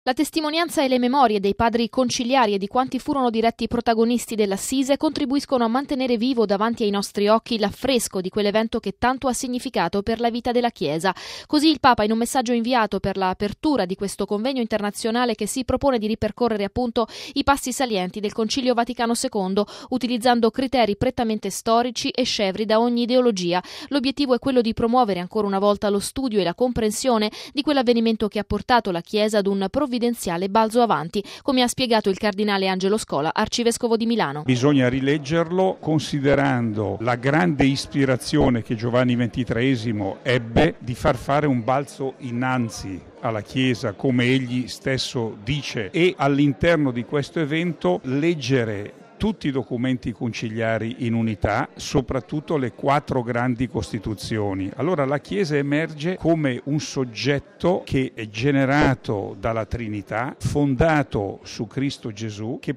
La testimonianza e le memorie dei padri conciliari e di quanti furono diretti protagonisti dell'Assise contribuiscono a mantenere vivo davanti ai nostri occhi l'affresco di quell'evento che tanto ha significato per la vita della Chiesa. Così il Papa, in un messaggio inviato per l'apertura di questo convegno internazionale che si propone di ripercorrere appunto i passi salienti del Concilio Vaticano II, utilizzando criteri prettamente storici e scevri da ogni ideologia. L'obiettivo è quello di promuovere ancora una volta lo studio e la comprensione di quell'avvenimento che ha portato la Chiesa ad un provvidenziale balzo avanti, come ha spiegato il cardinale Angelo Scola, arcivescovo di Milano. Bisogna rileggerlo considerando la grande ispirazione che Giovanni XXIII ebbe di far fare un balzo innanzi alla Chiesa, come egli stesso dice, e all'interno di questo evento leggere tutti i documenti conciliari in unità, soprattutto le 4 grandi Costituzioni. Allora la Chiesa emerge come un soggetto che è generato dalla Trinità, fondato su Cristo Gesù, che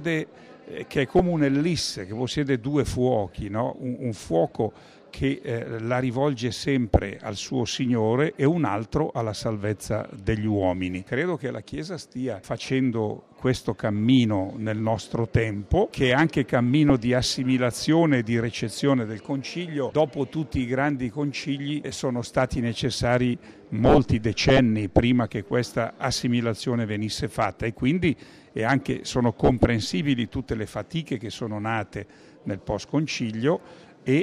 è come un'ellisse, che possiede 2 fuochi, no? Un fuoco che la rivolge sempre al suo Signore e un altro alla salvezza degli uomini. Credo che la Chiesa stia facendo questo cammino nel nostro tempo, che è anche cammino di assimilazione e di recezione del Concilio. Dopo tutti i grandi concili sono stati necessari molti decenni prima che questa assimilazione venisse fatta e quindi sono comprensibili tutte le fatiche che sono nate nel post-concilio.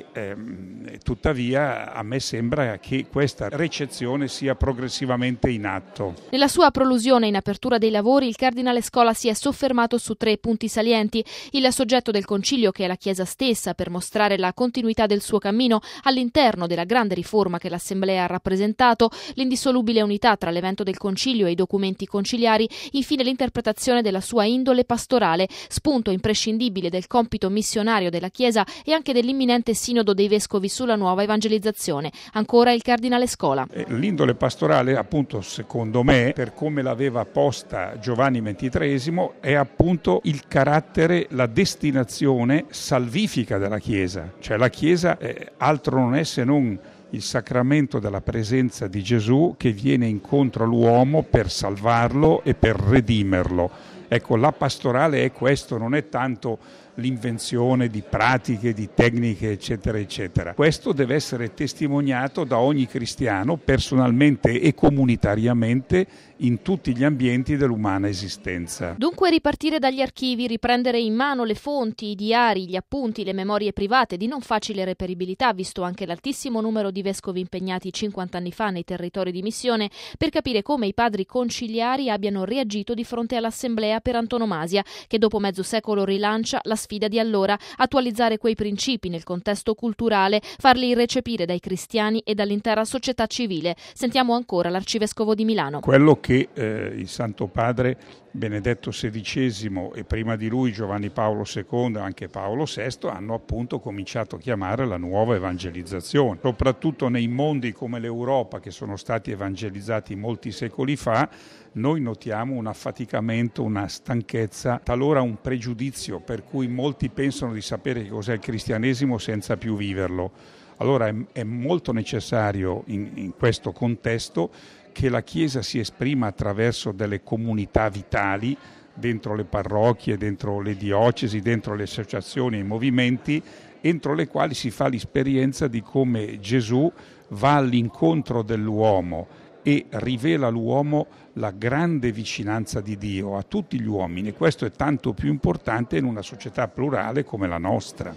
Tuttavia a me sembra che questa recezione sia progressivamente in atto. Nella sua prolusione in apertura dei lavori il cardinale Scola si è soffermato su 3 punti salienti: il soggetto del concilio, che è la Chiesa stessa, per mostrare la continuità del suo cammino all'interno della grande riforma che l'Assemblea ha rappresentato, l'indissolubile unità tra l'evento del concilio e i documenti conciliari, infine l'interpretazione della sua indole pastorale, spunto imprescindibile del compito missionario della Chiesa e anche dell'imminente Sinodo dei Vescovi sulla nuova evangelizzazione. Ancora il cardinale Scola. L'indole pastorale, appunto, secondo me, per come l'aveva posta Giovanni XXIII, è appunto il carattere, la destinazione salvifica della Chiesa. Cioè la Chiesa altro non è se non il sacramento della presenza di Gesù che viene incontro all'uomo per salvarlo e per redimerlo. Ecco, la pastorale è questo, non è tanto l'invenzione di pratiche, di tecniche, eccetera, eccetera. Questo deve essere testimoniato da ogni cristiano personalmente e comunitariamente in tutti gli ambienti dell'umana esistenza. Dunque ripartire dagli archivi, riprendere in mano le fonti, i diari, gli appunti, le memorie private di non facile reperibilità, visto anche l'altissimo numero di vescovi impegnati 50 anni fa nei territori di missione, per capire come i padri conciliari abbiano reagito di fronte all'Assemblea per antonomasia, che dopo mezzo secolo rilancia la sfida di allora: attualizzare quei principi nel contesto culturale, farli recepire dai cristiani e dall'intera società civile. Sentiamo ancora l'arcivescovo di Milano. Quello che il Santo Padre Benedetto XVI e prima di lui Giovanni Paolo II e anche Paolo VI hanno appunto cominciato a chiamare la nuova evangelizzazione. Soprattutto nei mondi come l'Europa, che sono stati evangelizzati molti secoli fa, noi notiamo un affaticamento, una stanchezza, talora un pregiudizio, per cui molti pensano di sapere che cos'è il cristianesimo senza più viverlo. Allora è molto necessario in questo contesto che la Chiesa si esprima attraverso delle comunità vitali dentro le parrocchie, dentro le diocesi, dentro le associazioni e i movimenti, entro le quali si fa l'esperienza di come Gesù va all'incontro dell'uomo e rivela all'uomo la grande vicinanza di Dio a tutti gli uomini. Questo è tanto più importante in una società plurale come la nostra.